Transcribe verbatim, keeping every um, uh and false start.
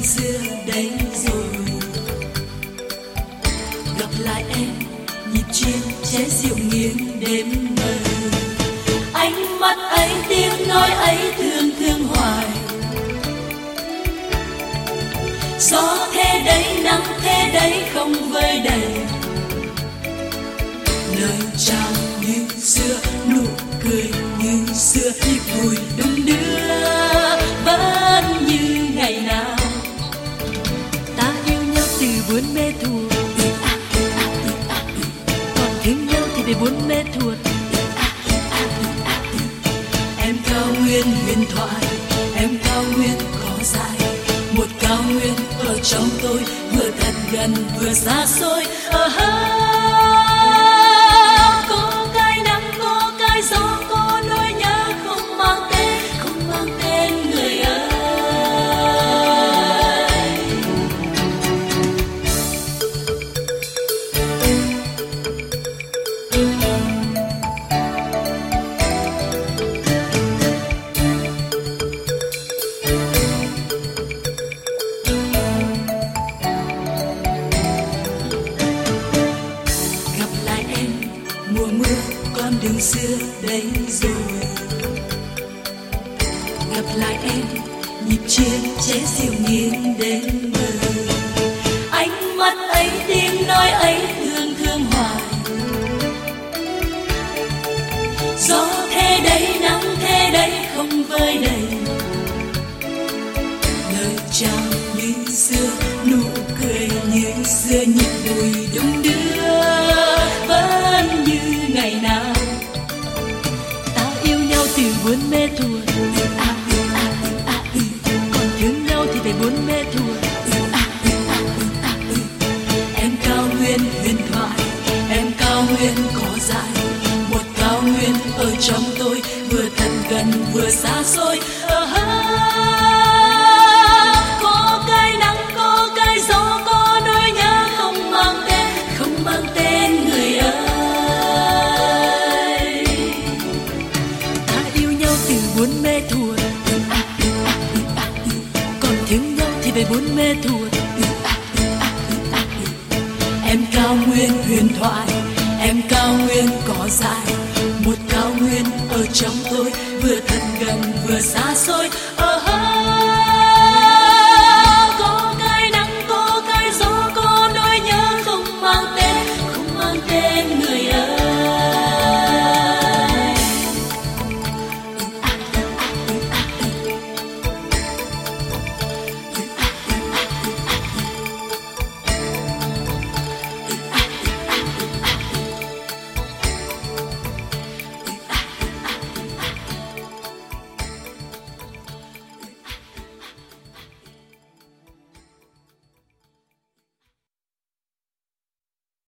đường xưa đây rồi. Gặp lại em nhịp chiêng chế rượu nghiêng đêm mơ. Ánh mắt ấy tiếng nói ấy thương thương hoài. Gió thế đấy nắng thế đấy không vơi đầy. Lời chào như xưa nụ cười như xưa nhịp vui đung đưa vẫn như ngày nào. Ta yêu nhau từ buồn mê thuột, còn thương nhau thì để buồn mê thuột. Em cao nguyên huyền thoại, em cao nguyên có dài, một cao nguyên ở trong tôi vừa thật gần vừa xa xôi. Ở có cái nắng có cái gió có nỗi nhớ không mang tên, không mang tên người ơi. Mùa mưa con đường xưa đây rồi. Gặp lại em nhịp chiêng chế rượu nghiêng đêm mơ. Ánh mắt ấy tiếng nói ấy thương thương hoài. Gió thế đấy nắng thế đấy không vơi đầy. Lời chào như xưa nụ cười như xưa nhịp đùi đung đưa vẫn như ngày nào. Ta yêu nhau từ buồn mê thuột, à, à, à, à, còn thương nhau thì phải buồn mê thuột. À, à, à, à, em cao nguyên huyền thoại, em cao nguyên có dài, một cao nguyên ở trong tôi vừa thật gần vừa xa xôi. Ở có cái nắng có cái gió có nỗi nhớ không mang tên, không mang tên người ơi. Ta yêu nhau từ buồn mê thuột, à, à, à, còn thương nhau thì phải buồn mê thuột. À, à, à, em cao nguyên huyền thoại, em cao nguyên có dài, một cao nguyên ở trong tôi vừa thật gần vừa xa xôi.